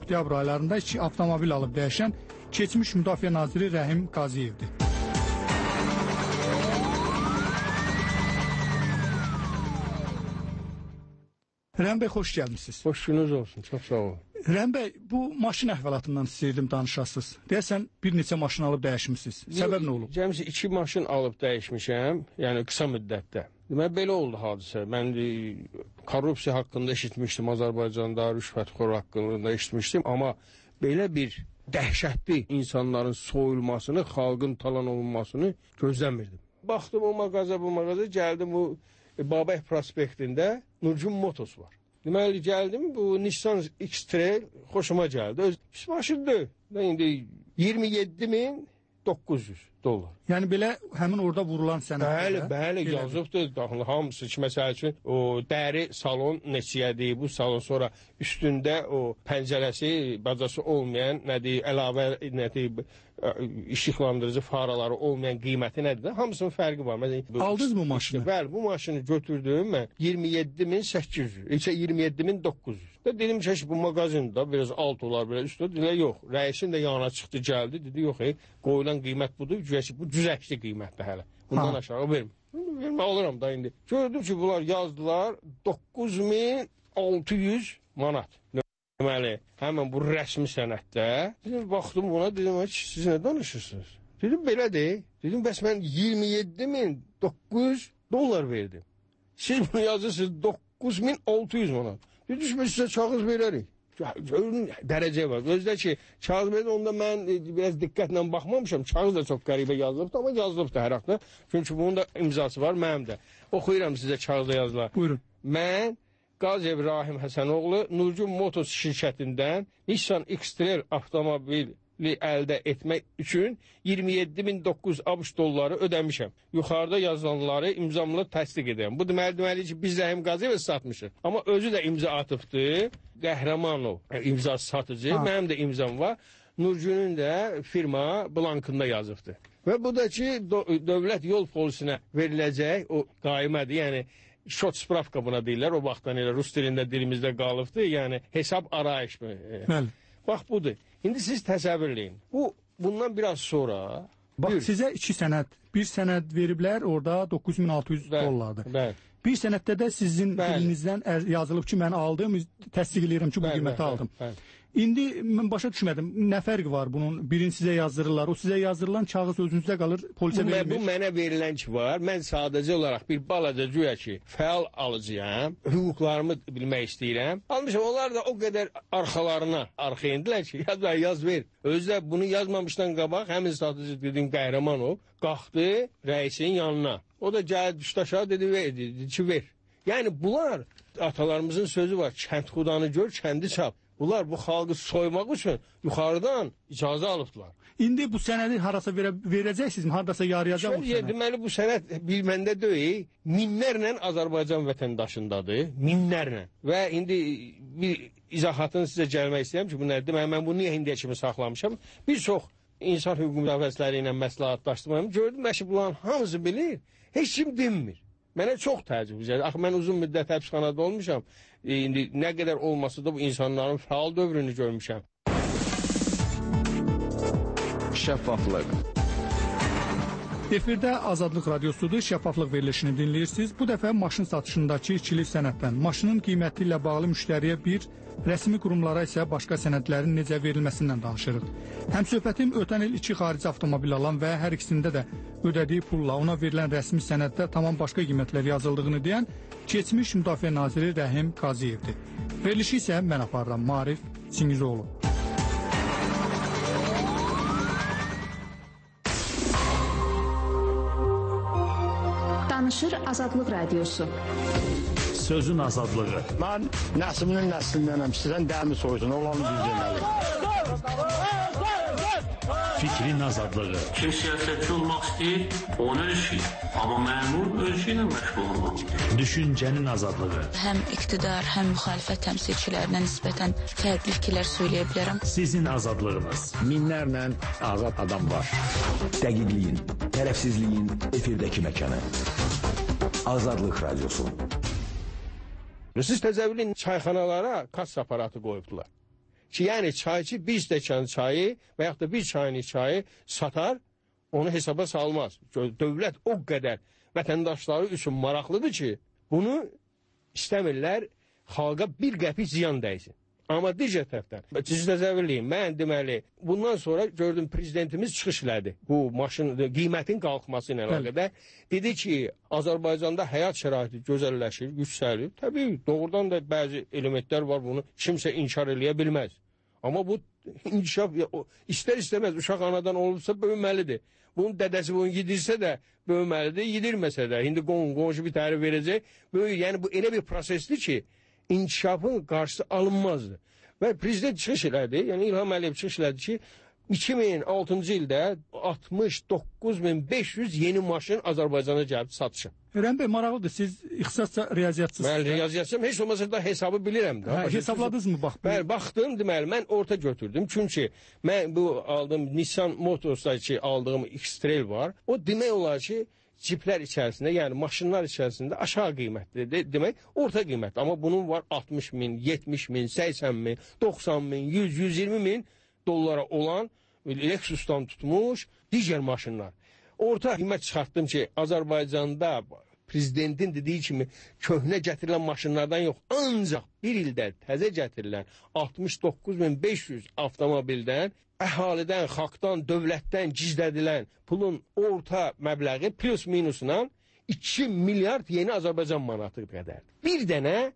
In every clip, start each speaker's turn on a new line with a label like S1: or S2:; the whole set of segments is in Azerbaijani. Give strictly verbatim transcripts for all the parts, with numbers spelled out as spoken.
S1: oktyabr aylarında iki avtomobil alıb dəyişən keçmiş Müdafiə Naziri Rəhim Qaziyevdir. Rəhim bəy, xoş gəlmişsiniz.
S2: Xoş gününüz olsun, çox sağ olun.
S1: Rəhim bəy, bu maşın əhvalatından istəyirdim danışasınız. Deyəsən, bir neçə maşın alıb dəyişmişsiniz. Səbəb nə olub?
S2: Cəmsi iki maşın alıb dəyişmişəm, yəni qısa müddətdə. Deməli, belə oldu hadisə. Mən korrupsiya haqqında eşitmişdim, Azərbaycanda rüşvətxor haqqında eşitmişdim, amma belə bir dəhşətli insanların soyulmasını, xalqın talan olunmasını gözləmirdim. Baxdım o mağaza, bu mağaza, gəldim bu Babək prospektində Nurcun Motos var. Deməli, gəldim, bu Nissan X-Trail xoşuma gəldi. Öz pis maşındır. İndi iyirmi yeddi min doqquz yüz dollar.
S1: Yəni belə həmin orada vurulan sənəddə.
S2: Bəli, bəli, yazıbdır. Hamısı ki, məsəl üçün o dəri salon neçəyədir, bu salon sonra üstündə o pəncərəsi, bacası olmayan, nədir, əlavə, nədir, işıqlandırıcı faraları olmayan qiyməti nədir? Hamısının fərqi var. Məsələn,
S1: aldınız bu maşını?
S2: Işte, bəli, bu maşını götürdüm mən iyirmi yeddi min səkkiz yüz, isə iyirmi yeddi min doqquz yüz. Da dedim ki, bu mağazində biraz alt olar, biraz üst olar. Dedilər, yox, rəisin də yana çıxdı, gəldi, dedi, yox, ey, qoyulan qiymət budur, bu cüzəkli qiymətdir hələ. Bundan ha. aşağı vermir. Vermə alıram da indi. Gördüm ki, bunlar yazdılar doqquz min altı yüz manat. Deməli, həmən bu rəsmi sənəddə. Dedim, baxdım buna, dedim, siz nə danışırsınız? Dedim, belədir. Dedim, bəs mən iyirmi yeddi min doqquz yüz dollar verdim. Siz bunu yazırsınız doqquz min altı yüz manat. Dedim, biz sizə çağız verərik. Görün, dərəcə var. Özdə ki, kağız verdi, onda mən biraz diqqətlə baxmamışam. Kağız da çox qəribə yazılıbdır, amma yazılıbdır hər haqda. Çünki bunun da imzası var, mənim də. Oxuyuram sizə kağızda yazılar.
S1: Buyurun.
S2: Mən Qaziyev Rahim Həsənoğlu Nurcun Motos şirkətindən Nissan X-Trail avtomobili əldə etmək üçün iyirmi yeddi min doqquz yüz ABŞ dolları ödəmişəm. Yuxarıda yazılanları imzamla təsdiq edirəm. Bu deməli, deməli ki, biz Rəhim Qaziyevə satmışıq. Amma özü də imza atıbdır. Qəhrəmanov imza satıcı, ha. Mənim də imzam var. Nurcunun da firma blankında yazıbdır. Və bu da ki, dövlət yol polisinə veriləcək o qaimədir, yəni şot spravka buna deyirlər, o vaxtdan elə rus dilində dilimizdə qalıbdır, yəni hesab arayış mı?
S1: Bəli.
S2: Bax budur. İndi siz təsəvvür eləyin. Bu, bundan biraz sonra...
S1: Bax, bir... sizə iki sənəd, bir sənəd veriblər, orada doqquz min altı yüz dollardır.
S2: Bəli.
S1: Bir sənəddə də sizin dilinizdən yazılıb ki, mən aldım, təsdiq edirəm ki, bu
S2: bəli,
S1: qiyməti
S2: bəli,
S1: aldım.
S2: Bəli.
S1: İndi mən başa düşmədim, nə fərqi var bunun? Birini sizə yazdırırlar, o sizə yazdırılan kağız özünüzdə qalır, polisə
S2: bu,
S1: verilmir.
S2: Bu mənə verilən ki var, mən sadəcə olaraq bir balaca güya ki, fəal alıcıyam, hüquqlarımı bilmək istəyirəm. Almışam, onlar da o qədər arxalarına arxayındilər ki, yaz, yaz ver. Özü də bunu yazmamışdan qabaq, həmin satıcı dediyim Qəhrəmanov, qalxdı rəisin yanına. O da gəldi, düşdü aşağı, dedi, ver, dedi ki, ver. Yəni bunlar, atalarımızın sözü var, kənd xudanı gör, kəndi çap. Bunlar bu xalqı soymaq üçün yuxarıdan icazə alıbdılar.
S1: İndi bu sənədi harasa verə, verəcəksiniz, haradasa yarayacaq bu sənəd?
S2: Deməli, bu sənəd bir məndə deyil, minlərlə Azərbaycan vətəndaşındadır, minlərlə. Və indi bir izahatını sizə gəlmək istəyirəm ki, bu nədir? Deməli, mən bunu niyə indiyə kimi saxlamışam? Bir çox insan hüquq müdafiəçiləri ilə məsləhətlaşdım. Gördüm ki, bunların hamısı bilir, heç kim dinmir. Mənə çox təəccüb edir. Axı, mən uzun müddət həbsxanada olmuşam. E, indi nə qədər olmasa da bu insanların fəal dövrünü görmüşəm.
S3: Şəffaflıq.
S1: Efirdə Azadlıq Radiosudur, şəffaflıq verilişini dinləyirsiniz. Bu dəfə maşın satışındakı ikilik sənəddən, maşının qiyməti ilə bağlı müştəriyə bir, rəsmi qurumlara isə başqa sənədlərin necə verilməsindən danışırıq. Həmsöhbətim ötən il iki xarici avtomobil alan və hər ikisində də ödədiyi pulla ona verilən rəsmi sənəddə tamam başqa qiymətlər yazıldığını deyən keçmiş Müdafiə Naziri Rəhim Qaziyevdir. Verilişi isə mən aparıram, Marif Çingizoğlu.
S4: Danışır Azadlıq Radiosu.
S5: Sözün azadlığı.
S6: Mən nəslinin nəslindənəm, sizdən dəmi soysun, olanı düzgünədir.
S5: Fikrin azadlığı.
S7: Kim siyasətçi olmaq istəyir, onu ölçür. Amma məmur ölçü ilə məşğul olmaq.
S5: Düşüncənin azadlığı.
S8: Həm iqtidar, həm müxalifət təmsilçilərinə nisbətən fərqli fikirlər söyləyə bilərəm.
S5: Sizin azadlığınız.
S3: Minlərlə azad adam var. Dəqiqliyin, tərəfsizliyin efirdəki məkanı. Azadlıq Radiosu.
S2: Siz təzəvvürün çayxanalara kassa aparatı qoyubdular. Ki, yəni çayçı bir stəkan çayı və yaxud da bir çayını çayı satar, onu hesaba salmaz. Dövlət o qədər vətəndaşları üçün maraqlıdır ki, bunu istəmirlər xalqa bir qəpik ziyan dəysin. Amma digər tərəfdən, siz təsəvvürləyin, mən deməli, bundan sonra gördüm prezidentimiz çıxış elədi. Bu maşın qiymətin qalxması ilə əlaqədar. Dedi ki, Azərbaycanda həyat şəraiti gözəlləşir, yüksəlir. Təbii, doğrudan da bəzi elementlər var, bunu kimsə inkar eləyə bilməz. Amma bu inkişaf, istər-istəməz uşaq anadan olursa böyüməlidir. Bunun dədəsi bunu yedirsə də böyüməlidir, yedirməsə də. İndi qonşu bir tərif verəcək. Böyük, yəni bu elə bir prosesdir ki, inkişafın qarşısı alınmazdı. Və prezident çıxış elədi, yəni İlham Əliyev çıxış elədi ki, iki min altıncı ildə altmış doqquz min beş yüz yeni maşın Azərbaycana gəlib satışa.
S1: Rəhim bəy, maraqlıdır, siz ixtisasca riyaziyyatçısınız.
S2: Mən riyaziyyatçıyam, heç olmasa da hesabı bilirəm.
S1: Hə, hesabladınız mı? Bax,
S2: Bəli, baxdım, deməli, mən orta götürdüm. Çünki mən bu aldığım Nissan Motors'da ki, aldığım X-Trail var. O demək olar ki, ciplər içərisində, yəni maşınlar içərisində aşağı qiymətlidir. De, demək, orta qiymətli. Amma bunun var altmış min, yetmiş min, səksən min, doxsan min, yüz, yüz iyirmi min dollara olan Lexus'tan tutmuş digər maşınlar. Orta qiymət çıxartdım ki, Azərbaycanda prezidentin dediyi kimi köhnə gətirilən maşınlardan yox, ancaq bir ildə təzə gətirilən altmış doqquz min beş yüz avtomobildən əhalidən, xalqdan, dövlətdən gizlədilən pulun orta məbləği plus minusla iki milyard yeni Azərbaycan manatı qədərdir. Bir dənə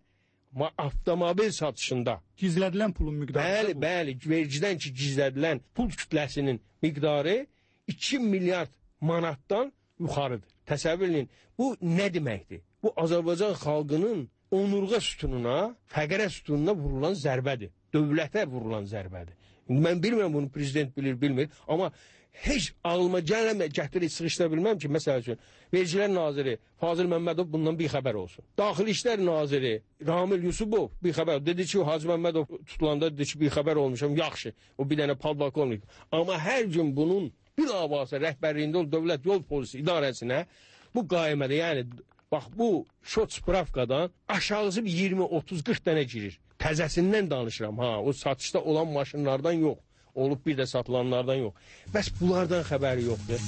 S2: avtomobil satışında
S1: gizlədilən pulun miqdarı.
S2: Bəli, bəli, vergidən ki gizlədilən pul kütləsinin miqdarı iki milyard manatdan yuxarıdır. Təsəvvür edin, bu nə deməkdir? Bu Azərbaycan xalqının onurğa sütununa, fəqərə sütununa vurulan zərbədir. Dövlətə vurulan zərbədir. Mən bilmirəm bunu prezident bilir, bilmir. Amma heç ağlıma gəlmə, gətirib sıxışdıra bilməm ki, məsəl üçün, Vergilər Naziri Fazıl Məmmədov bundan bir xəbər olsun. Daxili İşlər Naziri Ramil Yusubov bir xəbər. Dedi ki, Hacı Məmmədov tutulanda dedi ki, bir xəbər olmuşam, yaxşı. O bir dənə polkovnik. Amma hər gün bunun bilavasitə rəhbərliyində ol Dövlət Yol Polisi İdarəsinə bu qayəmədə, yəni bax bu şot spravkadan aşağısı bir iyirmi, otuz, qırx dənə girir. Təzəsindən danışıram, ha, o satışda olan maşınlardan yox. Olub bir də satılanlardan yox. Bəs bunlardan xəbəri yoxdur.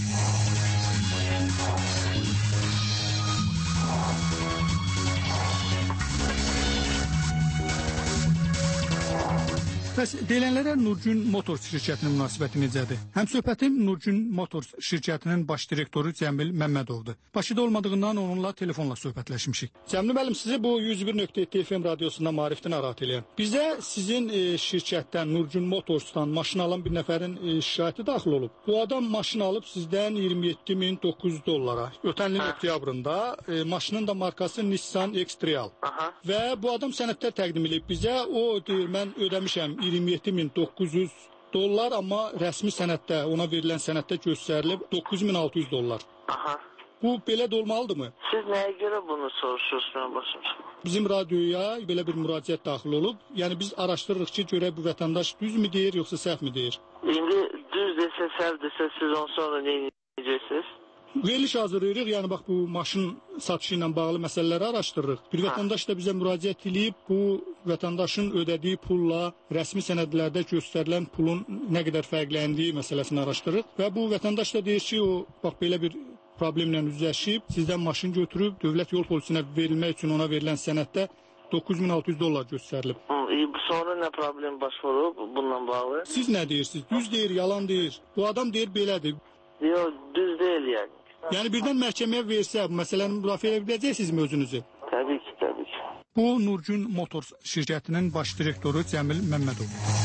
S1: Bəs deyilənlərə Nurgün Motors şirkətinin münasibəti necədir? Həmsöhbətim Nurgün Motors şirkətinin baş direktoru Cəmil Məmmədovdur. Bakıda olmadığından onunla telefonla söhbətləşmişik. Cəmil müəllim, sizi bu yüz bir nöqtə yeddi F M radiosunda Maarifdən narahat eləyəm. Bizə sizin e, şirkətdən, Nurgün Motors'tan maşın alan bir nəfərin e, şikayəti daxil olub. Bu adam maşın alıb sizdən iyirmi yeddi min doqquz yüz dollara. Ötən ilin oktyabrında e, maşının da markası Nissan X-Trail. Aha. Və bu adam sənədlər təqdim edib bizə. O deyir, mən ödəmişəm iyirmi yeddi min doqquz yüz dollar, amma rəsmi sənəddə, ona verilən sənəddə göstərilib doqquz min altı yüz dollar.
S9: Aha.
S1: Bu belə də olmalıdırmı?
S9: Siz nəyə görə bunu soruşursunuz başım?
S1: Bizim radioya belə bir müraciət daxil olub. Yəni biz araşdırırıq ki, görək bu vətəndaş düzmü deyir, yoxsa səhv mi deyir?
S9: İndi düz desə, səhv desə, siz ondan sonra nə edəcəksiniz?
S1: Veriliş hazırlayırıq, yəni bax bu maşın satışı ilə bağlı məsələləri araşdırırıq. Bir vətəndaş da bizə müraciət edib, bu vətəndaşın ödədiyi pulla rəsmi sənədlərdə göstərilən pulun nə qədər fərqləndiyi məsələsini araşdırırıq. Və bu vətəndaş da deyir ki, o bax belə bir problemlə üzləşib, sizdən maşın götürüb, dövlət yol polisinə verilmək üçün ona verilən sənəddə doqquz min altı yüz dollar göstərilib.
S9: Hı, sonra nə problem baş vurub bununla bağlı?
S1: Siz nə deyirsiniz? Düz deyir, yalan deyir. Bu adam deyir belədir.
S9: Yox, düz deyil yəni.
S1: Yəni birdən məhkəməyə versə, bu məsələni müdafiə edə biləcəksinizmi özünüzü?
S9: Təbii ki, təbii ki.
S1: Bu Nurgün Motors şirkətinin baş direktoru Cəmil Məmmədov.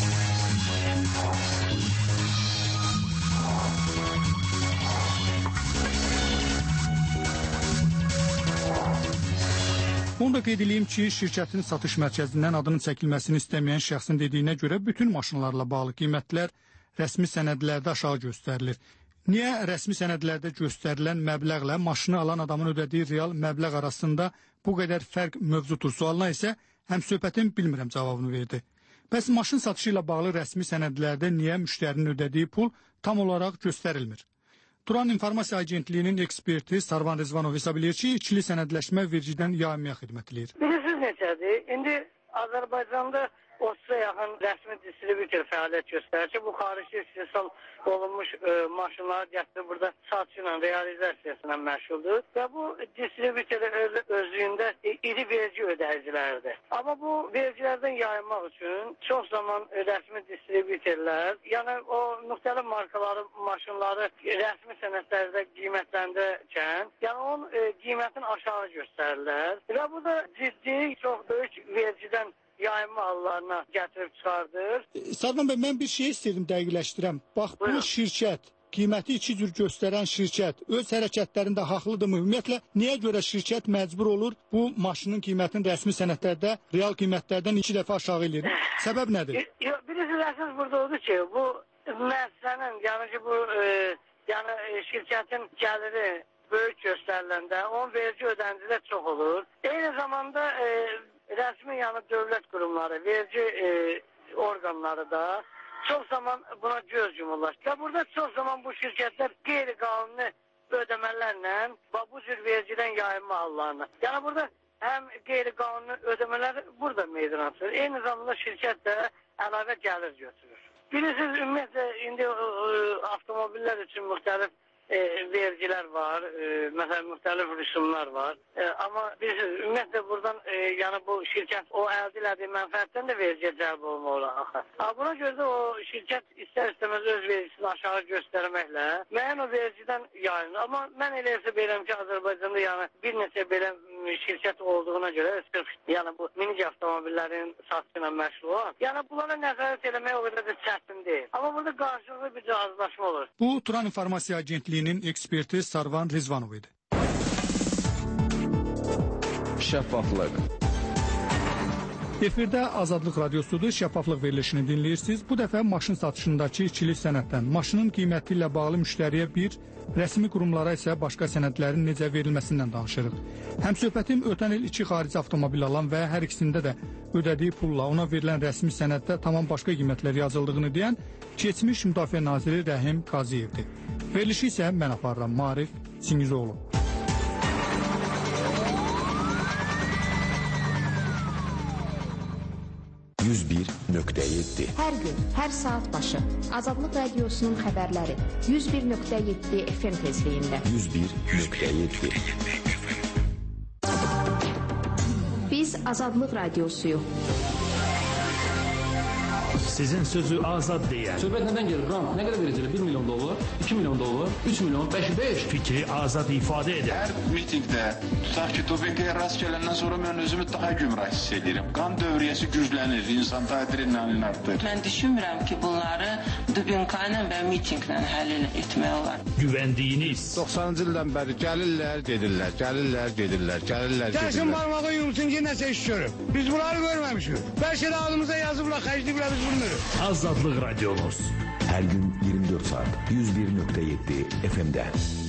S1: Onu da qeyd edeyim ki, şirkətin satış mərkəzindən adının çəkilməsini istəməyən şəxsin dediyinə görə bütün maşınlarla bağlı qiymətlər rəsmi sənədlərdə aşağı göstərilir. Niyə rəsmi sənədlərdə göstərilən məbləğlə maşını alan adamın ödədiyi real məbləğ arasında bu qədər fərq mövcuddur sualına isə həmsöhbətim bilmirəm cavabını verdi. Bəs maşın satışı ilə bağlı rəsmi sənədlərdə niyə müştərinin ödədiyi pul tam olaraq göstərilmir? Turan İnformasiya Agentliyinin eksperti Sarvan Rızvanov hesab edir ki, ikili sənədləşmə vergidən yaymaya xidmət edir.
S10: Bilirsiniz necədir? İndi Azərbaycanda
S9: otuza yaxın rəsmi distributor fəaliyyət göstərir ki, bu xarici istehsal olunmuş e, maşınları gətirib burada satış ilə, realizasiyası ilə məşğuldur və bu distributor öz, özlüyündə iri vergi ödəyicilərdir. Amma bu vergilərdən yayınmaq üçün çox zaman rəsmi distributorlar, yəni o müxtəlif markaları maşınları rəsmi sənədlərdə qiymətləndirərkən, yəni onun e, qiymətini aşağı göstərirlər və bu da ciddi, çox böyük vergidən yayınma hallarına gətirib çıxardır.
S1: Sarvan bəy, mən bir şey istəyirdim dəqiqləşdirəm. Bax, bu şirkət, qiyməti iki cür göstərən şirkət öz hərəkətlərində haqlıdırmı? Ümumiyyətlə, niyə görə şirkət məcbur olur bu maşının qiymətini rəsmi sənədlərdə real qiymətlərdən iki dəfə aşağı eləyir? Səbəb nədir?
S9: Birisi əsas burada odur ki, bu müəssisənin, yəni ki, bu e, yəni şirkətin gəliri böyük göstəriləndə onun vergi ödənici də çox olur. Eyni zamanda e, rəsmi yəni dövlət qurumları, vergi e, orqanları da çox zaman buna göz yumurlar. Və burada çox zaman bu şirkətlər qeyri-qanuni ödəmələrlə bu cür vergidən yayınma hallarına. Yəni burada həm qeyri-qanuni ödəmələr burada meydana çıxır. Eyni zamanda şirkət də əlavə gəlir götürür. Bilirsiniz, ümumiyyətlə, indi e, avtomobillər üçün müxtəlif E, vergilər var, e, məsələn, müxtəlif rüsumlar var. E, amma bilirsiniz, ümumiyyətlə buradan e, yəni bu şirkət o əldə elədiyi mənfəətdən də vergiyə cəlb olmalı axı. Buna görə də o şirkət istər-istəməz öz vergisini aşağı göstərməklə müəyyən o vergidən yayınır. Amma mən elə hesab edirəm ki, Azərbaycanda yəni bir neçə belə şirkət olduğuna görə sırf yəni bu minik avtomobillərin satışı ilə məşğul olan, yəni bunlara nəzarət eləmək o qədər də çətin deyil. Amma burada qarşılıqlı bir cihazlaşma olur.
S1: Bu Turan İnformasiya Agentliyinin eksperti Sarvan Rizvanov idi.
S3: Şəffaflıq.
S1: Efirdə Azadlıq Radiosudur, şəffaflıq verilişini dinləyirsiniz. Bu dəfə maşın satışındakı ikilik sənəddən, maşının qiyməti ilə bağlı müştəriyə bir, rəsmi qurumlara isə başqa sənədlərin necə verilməsindən danışırıq. Həmsöhbətim ötən il iki xarici avtomobil alan və hər ikisində də ödədiyi pulla ona verilən rəsmi sənəddə tamam başqa qiymətlər yazıldığını deyən keçmiş Müdafiə Naziri Rəhim Qazıyevdir. Verilişi isə mən aparıram, Marif Singizoğlu.
S3: yüz bir nöqtə yeddi.
S4: Hər gün, hər saat başı Azadlıq Radiosunun xəbərləri yüz bir nöqtə yeddi F M tezliyində.
S3: yüz bir nöqtə yeddi.
S4: Biz Azadlıq Radiosuyuq.
S5: Sizin sözü azad deyən.
S10: Söhbət nədən gelir? Ram, nə qədər verəcəklər? bir milyon dollar, iki milyon dollar, üç milyon, beş, beş.
S5: Fikri azad ifadə edən.
S11: Hər mitingdə, tutaq ki, Tobekaya rast gələndən sonra mən özümü daha gümrah hiss edirəm. Qan dövriyyəsi güclənir, insanda adrenalin artır.
S12: Mən düşünmürəm ki, bunları dubinka ilə və mitinglə həll etmək olar.
S5: Güvəndiyiniz.
S13: doxsanıncı ildən bəri gəlirlər, gedirlər, gəlirlər, gedirlər, gəlirlər, gedirlər.
S6: Gəlsin barmağı yumsun ki, nəsə iş görür. Biz bunları görməmişik. Bəlkə də ağlımıza yazıblar, xərcliyiblər, biz bunu
S5: Azadlıq Radiomuz.
S3: Hər gün iyirmi dörd saat yüz bir nöqtə yeddi F M-də.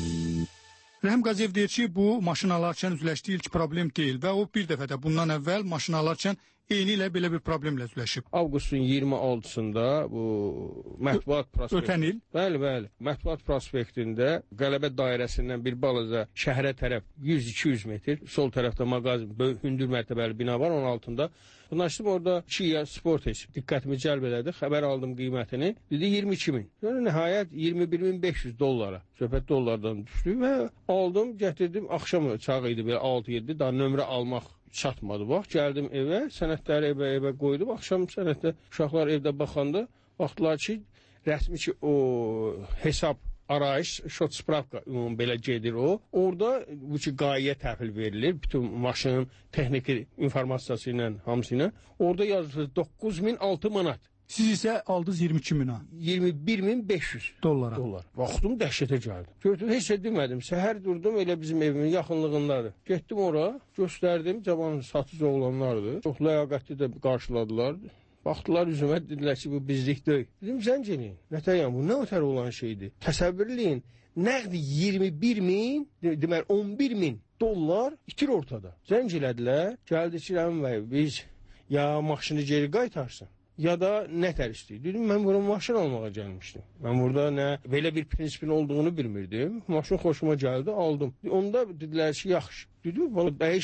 S1: Rəhim Qaziyev deyir ki, bu maşın alarkən üzləşdiyi ilk problem deyil və o bir dəfə də bundan əvvəl maşın alarkən eyni ilə belə bir problemlə üzləşib.
S2: Avqustun iyirmi altısında bu mətbuat prospekti.
S1: Ötən il?
S2: Bəli, bəli. Mətbuat prospektində Qələbə dairəsindən bir balaca şəhərə tərəf yüz iki yüz metr, sol tərəfdə mağazin, böyük hündür mərtəbəli bina var, onun altında. Bunlaşdım orada Kia Sportage diqqətimi cəlb elədi. Xəbər aldım qiymətini. Dedi iyirmi iki min. Yəni nəhayət iyirmi bir min beş yüz dollara. Söhbət dollardan düşdü və aldım, gətirdim. Axşam çağı idi belə altı yeddi. Daha nömrə almaq çatmadı. Bax, gəldim evə, sənədləri evə, evə qoydum. Axşam sənəddə uşaqlar evdə baxanda baxdılar ki, rəsmi ki o hesab arayış, şot spravka ümumi belə gedir o. Orada bu ki qayiyə təhvil verilir. Bütün maşının texniki informasiyası ilə, hamısı ilə. Orada yazılır doqquz min altı manat.
S1: Siz isə aldınız iyirmi iki mina.
S2: iyirmi bir min beş yüz
S1: dollara.
S2: Dollar. Baxdım, dəhşətə gəldim. Gördüm, heç də demədim. Səhər durdum, elə bizim evimin yaxınlığındadır. Getdim ora, göstərdim, cavan satıcı oğlanlardır. Çox ləyaqətli də qarşıladılar. Baxdılar üzümə, dedilər ki, bu bizlik deyil. Dedim, zəng eləyin. Nətəyən, bu nə ötəri olan şeydir? Təsəvvürləyin, nəqdi iyirmi bir min, deməli on bir min dollar itir ortada. Zəng elədilər, gəldi ki, Rəhim bəy, biz ya maşını geri qaytarsın, ya da nətər istəyir. Dedim, mən bura maşın almağa gəlmişdim. Mən burada nə belə bir prinsipin olduğunu bilmirdim. Maşın xoşuma gəldi, aldım. Onda dedilər ki, yaxşı. Dedim, bana dəyişin.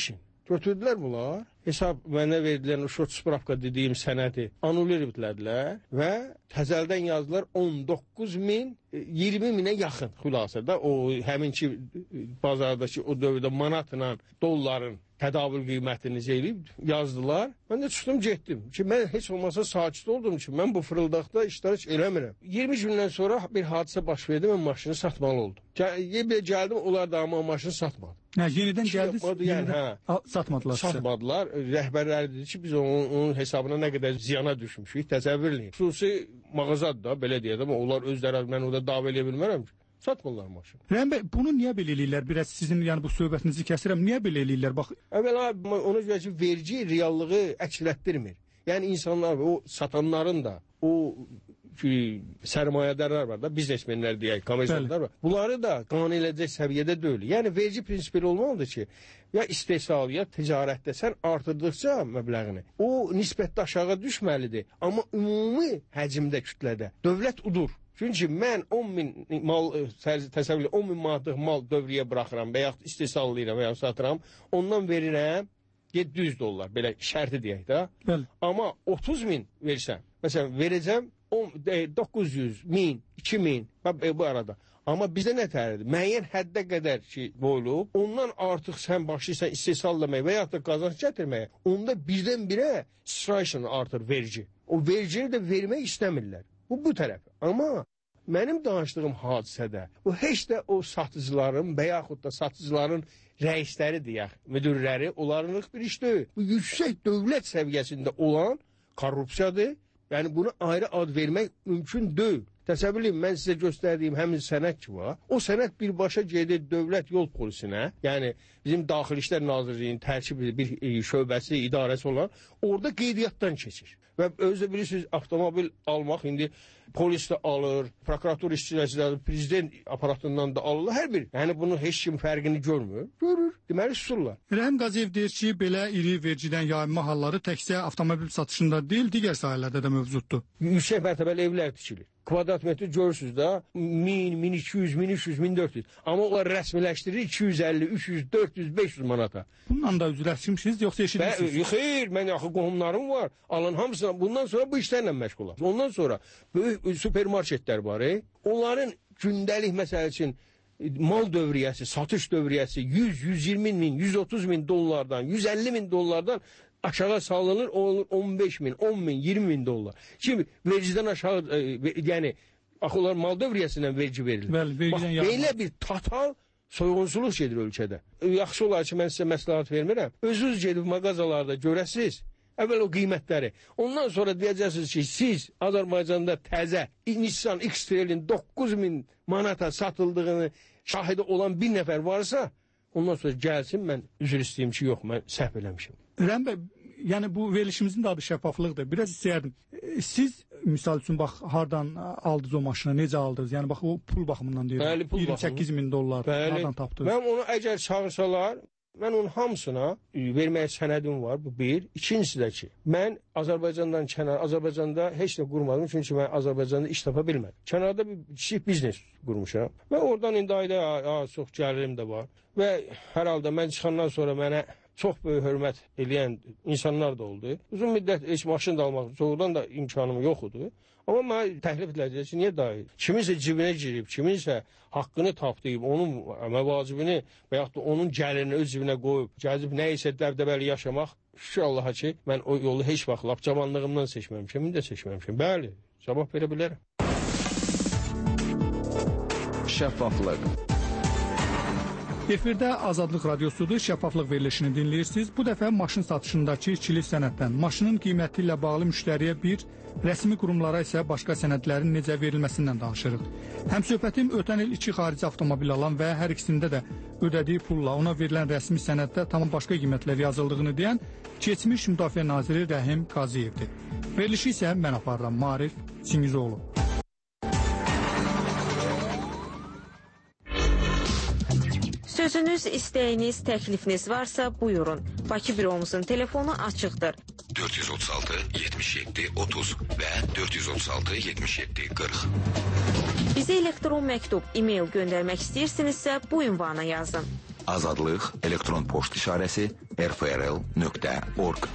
S2: Götürdülər bunlar. Hesab mənə verilən o short spravka dediyim sənədi anulir etdilər və təzəldən yazdılar on doqquz min iyirmi minə yaxın xülasədə o həminki bazardakı o dövrdə manatla dolların tədavül qiymətini eləyib yazdılar. Mən də çıxdım getdim ki, mən heç olmasa sakit oldum ki, mən bu fırıldaqda iştirak eləmirəm. iyirmi gündən sonra bir hadisə baş verdi, mən maşını satmalı oldum. Gəl gəldim, onlar da amma maşını satmadı.
S1: Hə, yenidən gəldiniz,
S2: yəni,
S1: yenidən hə, satmadılar.
S2: Satmadılar. Rəhbərləri dedi ki, biz onun, onun hesabına nə qədər ziyana düşmüşük, təsəvvür eləyin. Xüsusi mağazadır da, belə deyək, amma onlar özləri, mən orada dava eləyə bilmərəm ki. Satmırlar maşını.
S1: Rəhim bəy, bunu niyə belə eləyirlər? Biraz sizin yəni bu söhbətinizi kəsirəm. Niyə belə eləyirlər? Bax,
S2: əvvəla ona görə ki, vergi reallığı əkslətdirmir. Yəni insanlar, o satanların da, o ki, sərmayədarlar var da, biznesmenlər deyək, komersiyalar var. Bunları da qane edəcək səviyyədə deyil. Yəni vergi prinsipi olmalıdır ki, ya istehsal, ya ticarətdə sən artırdıqca məbləğini, o nisbətdə aşağı düşməlidir. Amma ümumi həcmdə, kütlədə dövlət udur. Çünki mən on min mal, təsəvvürlə on min manatlıq mal dövriyə buraxıram və yaxud istehsallayıram və yaxud satıram, ondan verirəm yeddi yüz dollar, belə şərti deyək də.
S1: Bəli.
S2: Amma otuz min versəm, məsələn, verəcəm doqquz yüz, min, iki min bu arada. Amma bizdə nə tərədir? Müəyyən həddə qədər ki, qoyulub, ondan artıq sən başlayırsan istehsal eləməyə və yaxud da qazanc gətirməyə, onda birdən birə sıçrayışla artır vergi. O vergini də vermək istəmirlər. Bu, bu tərəf. Amma mənim danışdığım hadisədə o heç də o satıcıların və yaxud da satıcıların rəisləri deyək, müdürləri, onlarınlıq bir iş deyil. Bu yüksək dövlət səviyyəsində olan korrupsiyadır. Yəni buna ayrı ad vermək mümkün deyil. Təsəvvür edin, mən sizə göstərdiyim həmin sənəd ki var, o sənəd birbaşa gedir dövlət yol polisinə, yəni bizim Daxili İşlər Nazirliyinin tərkib bir şöbəsi, idarəsi olan, orada qeydiyyatdan keçir. Və özü bilirsiniz, avtomobil almaq indi polis də alır, prokurator işçiləri, prezident aparatından da alırlar, hər bir. Yəni bunun heç kim fərqini görmür, görür, deməli susurlar.
S1: Rəhim Qaziyev deyir ki, belə iri vergidən yayınma halları təkcə avtomobil satışında deyil, digər sahələrdə də mövcuddur.
S2: Yüksək mərtəbəli evlər tikilir. Kvadrat metri görürsünüz də min, min iki yüz, min üç yüz, min dörd yüz. Amma onlar rəsmiləşdirir iki yüz əlli, üç yüz, dörd yüz, beş yüz manata.
S1: Bununla da üzləşmişsiniz, yoxsa eşidirsiniz?
S2: Xeyr, mən yaxı qohumlarım var. Alın hamısına, bundan sonra bu işlərlə məşğulam. Ondan sonra böyük supermarketlər var. E? Onların gündəlik məsəl üçün mal dövriyyəsi, satış dövriyyəsi yüz, yüz iyirmi min, yüz otuz min dollardan, yüz əlli min dollardan aşağı salınır, olur on beş min, on min, iyirmi min dollar. Şimdi vergiden aşağı, e, yəni axı onlar mal dövriyyəsindən vergi verilir.
S1: Bəli, vergiden
S2: Bax, belə bir total soyğunçuluq gedir ölkədə. Yaxşı olar ki, mən sizə məsləhət vermirəm. Özünüz gedib mağazalarda görəsiniz. Əvvəl o qiymətləri. Ondan sonra deyəcəksiniz ki, siz Azərbaycanda təzə Nissan X-Trail'in doqquz min manata satıldığını şahidi olan bir nəfər varsa, ondan sonra gəlsin, mən üzr istəyim ki, yox, mən səhv eləmişim.
S1: Rəhim bəy, yəni bu verilişimizin də adı şəffaflıqdır. Biraz istəyərdim. Siz, misal üçün, bax, hardan aldınız o maşını, necə aldınız? Yəni, bax, o pul baxımından deyirəm.
S2: Bəli, pul
S1: iyirmi səkkiz min dollar,
S2: Bəli.
S1: hardan tapdınız?
S2: Mən onu əgər çağırsalar, mən onun hamısına verməyə sənədim var, bu bir. İkincisi də ki, mən Azərbaycandan kənar, Azərbaycanda heç nə qurmadım, çünki mən Azərbaycanda iş tapa bilmədim. Kənarda bir kiçik biznes qurmuşam və oradan indi ayda çox gəlirim də var. Və hər halda mən çıxandan sonra mənə çox böyük hörmət eləyən insanlar da oldu. Uzun müddət heç maşın da almaq, çoğudan da imkanım yox idi. Amma mənə təklif ediləcək ki, niyə dahil? Kiminsə cibinə girib, kiminsə haqqını tapdıyıb, onun məvacibini və yaxud da onun gəlirini öz cibinə qoyub, gəzib nə isə dəbdəbəli yaşamaq, şükür Allaha ki, mən o yolu heç vaxt lap cavanlığımdan seçməmişim, indi də seçməmişim. Bəli, cavab verə bilərəm.
S3: Şəffaflıq.
S1: Efirdə Azadlıq Radiosudur, şəffaflıq verilişini dinləyirsiniz. Bu dəfə maşın satışındakı ikilik sənəddən, maşının qiyməti ilə bağlı müştəriyə bir, rəsmi qurumlara isə başqa sənədlərin necə verilməsindən danışırıq. Həmsöhbətim ötən il iki xarici avtomobil alan və hər ikisində də ödədiyi pulla ona verilən rəsmi sənəddə tamam başqa qiymətlər yazıldığını deyən keçmiş Müdafiə Naziri Rəhim Qaziyevdir. Verilişi isə mən aparıram, Marif Çingizoğlu.
S14: Sözünüz, istəyiniz, təklifiniz varsa buyurun. Bakı büromuzun telefonu açıqdır.
S15: dörd yüz otuz altı yetmiş yeddi otuz və dörd yüz otuz altı yetmiş yeddi qırx.
S14: Bizə elektron məktub, e-mail göndərmək istəyirsinizsə bu ünvana yazın.
S3: Azadlıq elektron poçt işarəsi r f r l nöqtə org.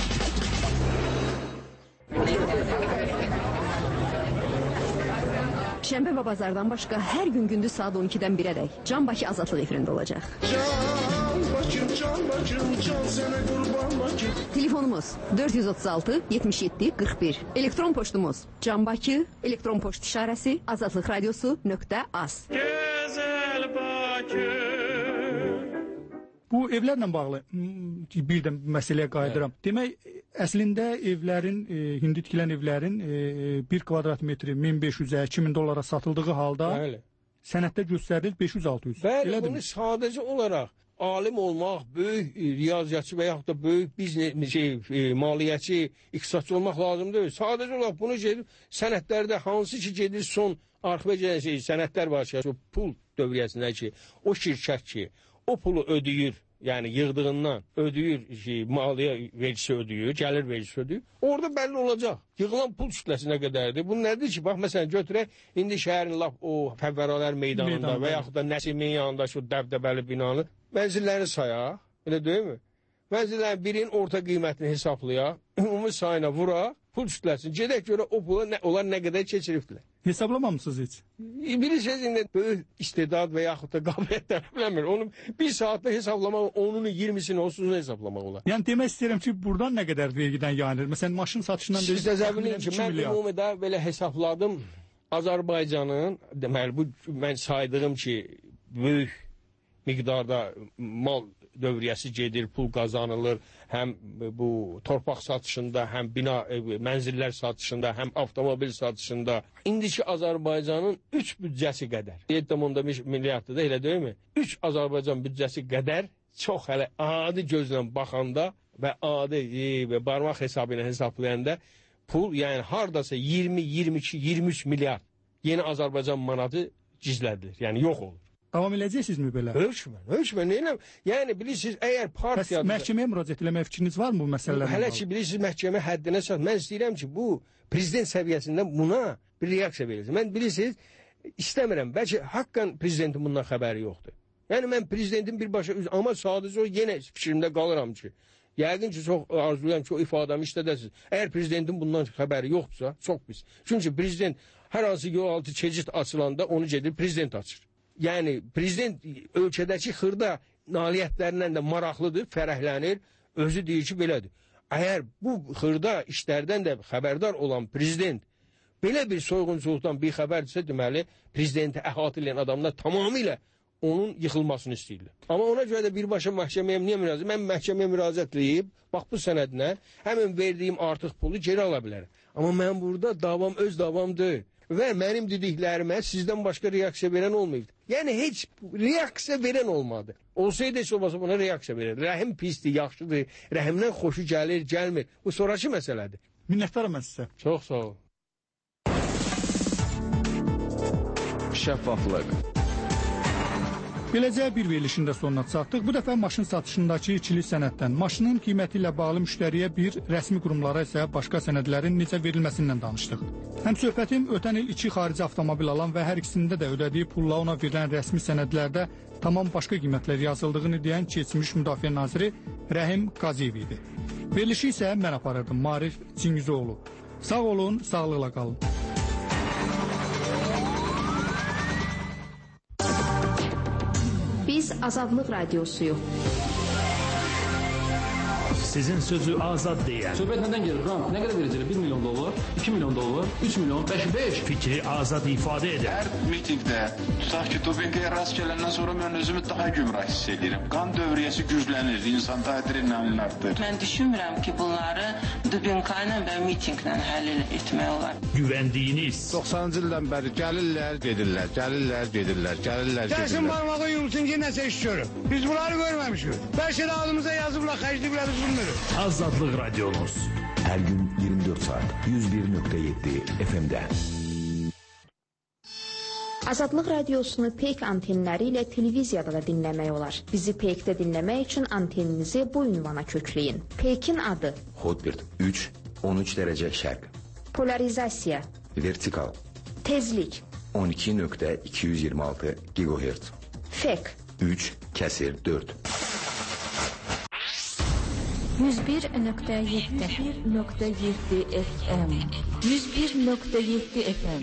S16: Şənbə və bazardan başqa hər gün gündüz saat on ikidən birədək Can Bakı Azadlıq efirində olacaq. Can Bakım, Can Bakım, Can sənə qurban Bakım. Telefonumuz dörd yüz otuz altı yetmiş yeddi qırx bir. Elektron poçtumuz Can Bakı, elektron poçt işarəsi azadlıq radiosu nöqtə az.
S1: Gözəl Bakı. Bu evlərlə bağlı bir də məsələyə qayıdıram. Evet. Demək, əslində evlərin, e, hindi tikilən evlərin e, bir kvadrat metri min beş yüzə, iki min dollara satıldığı halda Bəli. Sənəddə göstərilir beş yüz altı yüz.
S2: Bəli, bunu sadəcə olaraq alim olmaq, böyük riyaziyyatçı və yaxud da böyük biznes, şey, e, maliyyəçi, iqtisadçı olmaq lazım deyil. Sadəcə olaraq bunu gedir, sənədlərdə hansı ki gedir son arxivə şey, sənədlər var ki, pul dövriyyəsində ki, o şirkət ki, o pulu ödəyir, yəni yığdığından ödəyir, şey, maliyyə vergisi ödəyir, gəlir vergisi ödəyir. Orada bəlli olacaq. Yığılan pul kütləsi nə qədərdir? Bu nədir ki? Bax, məsələn, götürək, indi şəhərin lap o fəvvəralər meydanında Meydan, və yaxud da Nəsimin yanında şu dəbdəbəli binanı mənzilləri sayaq, elə deyilmi? Mənzillərin birinin orta qiymətini hesablayaq, ümumi sayına vuraq, pul kütləsini, gedək görə o pula nə, onlar nə qədər keçiribdilər.
S1: Hesablamamışsınız heç?
S2: Bilirsiniz, indi böyük istedad və yaxud da qabiliyyətlər biləmir. Onu bir saatda hesablamaq, onun iyirmisini, otuzunu hesablamaq olar.
S1: Yəni demək istəyirəm ki, buradan nə qədər vergidən yayınır? Məsələn, maşın satışından...
S2: Siz də zəbilin ki, mən ümumidə belə hesapladım. Azərbaycanın, deməli, bu mən saydığım ki, böyük miqdarda mal dövriyyəsi gedir, pul qazanılır, həm bu torpaq satışında, həm bina, mənzillər satışında, həm avtomobil satışında. İndiki Azərbaycanın üç büdcəsi qədər, yeddi nöqtə beş milyarddır da, elə deyilmi? üç Azərbaycan büdcəsi qədər çox hələ adi gözlə baxanda və adi e, və barmaq hesabı ilə hesablayanda pul, yəni hardasa iyirmi, iyirmi iki, iyirmi üç milyard yeni Azərbaycan manatı gizlədilir, yəni yox olur.
S1: Davam edəcəksiniz mi belə?
S2: Hökmən, hökmən, neyləm? Yəni, bilirsiniz, əgər partiyadır...
S1: Bəs məhkəməyə müraciət eləmək fikriniz var mı bu məsələlərlə?
S2: Hələ ki, bilirsiniz, məhkəmə həddinə çat. Mən istəyirəm ki, bu prezident səviyyəsində buna bir reaksiya verilsin. Mən bilirsiniz, istəmirəm, bəlkə haqqən prezidentin bundan xəbəri yoxdur. Yəni, mən prezidentin birbaşa, amma sadəcə o yenə fikrimdə qalıram ki, yəqin ki, çox arzulayam ki, o ifadəmi işlədəsiniz. Əgər prezidentin bundan xəbəri yoxdursa, çox pis. Çünki prezident hər hansı yol altı keçid açılanda onu gedir, prezident açır. Yəni, prezident ölkədəki xırda nailiyyətlərindən də maraqlıdır, fərəhlənir, özü deyir ki, belədir. Əgər bu xırda işlərdən də xəbərdar olan prezident belə bir soyğunçuluqdan bir xəbərdirsə, deməli, prezidenti əhatə edən adamlar tamamilə onun yıxılmasını istəyirlər. Amma ona görə də birbaşa məhkəməyə niyə müraciət? Mən məhkəməyə müraciət edib, bax bu sənədlə həmin verdiyim artıq pulu geri ala bilərəm. Amma mən burada davam öz davam deyil. Və mənim dediklərimə sizdən başqa reaksiya verən olmayıb. Yəni, heç reaksiya verən olmadı. Olsaydı heç olmasa buna reaksiya verir. Rəhim pisdir, yaxşıdır, rəhimdən xoşu gəlir, gəlmir. Bu sonraki məsələdir.
S1: Minnətdaram mən sizə.
S2: Çox sağ olun.
S3: Şəffaflıq.
S1: Beləcə bir verilişin də sonuna çatdıq. Bu dəfə maşın satışındakı ikilik sənəddən, maşının qiyməti ilə bağlı müştəriyə bir, rəsmi qurumlara isə başqa sənədlərin necə verilməsindən danışdıq. Həm söhbətim ötən il iki xarici avtomobil alan və hər ikisində də ödədiyi pulla ona verilən rəsmi sənədlərdə tamam başqa qiymətlər yazıldığını deyən keçmiş Müdafiə Naziri Rəhim Qaziyev idi. Verilişi isə mən aparırdım, Marif Cingizoğlu. Sağ olun, sağlıqla qalın.
S4: Biz Azadlıq Radiosuyuq.
S5: Sizin sözü azad deyən.
S10: Söhbət nədən gelir? Ram, nə qədər verəcəklər? bir milyon dollar, iki milyon dollar, üç milyon, beş, beş.
S5: Fikri azad ifadə edən.
S11: Hər mitingdə, tutaq ki, dopinqaya rast gələndən sonra mən özümü daha gümrah hiss edirəm. Qan dövriyyəsi güclənir, insanda adrenalin artır.
S12: Mən düşünmürəm ki, bunları dopinqa ilə və mitinqlə həll etmək olar.
S5: Güvəndiyiniz.
S13: doxsanıncı ildən bəri gəlirlər, gedirlər, gəlirlər, gedirlər, gəlirlər, gedirlər.
S6: Gəlsin barmağı yumsun ki, nəsə iş görür. Biz bunları görməmişik. Bəlkə də adımıza yazıblar, xərcliklər biz bilmirik.
S5: Azadlıq Radiomuz.
S3: Hər gün iyirmi dörd saat yüz bir nöqtə yeddi F M-də.
S4: Azadlıq Radiosunu Peyk antenləri ilə televiziyada da dinləmək olar. Bizi Peykdə dinləmək üçün anteninizi bu ünvana kökləyin. Peykin adı:
S3: Hotbird üç, on üç dərəcə şərq.
S4: Polarizasiya:
S3: Vertikal.
S4: Tezlik:
S3: on iki nöqtə iki yüz iyirmi altı gigahertz.
S4: Fek:
S3: üç kəsir dörd.
S17: yüz bir nöqtə yeddi yüz bir nöqtə yeddi F M yüz bir nöqtə yeddi F M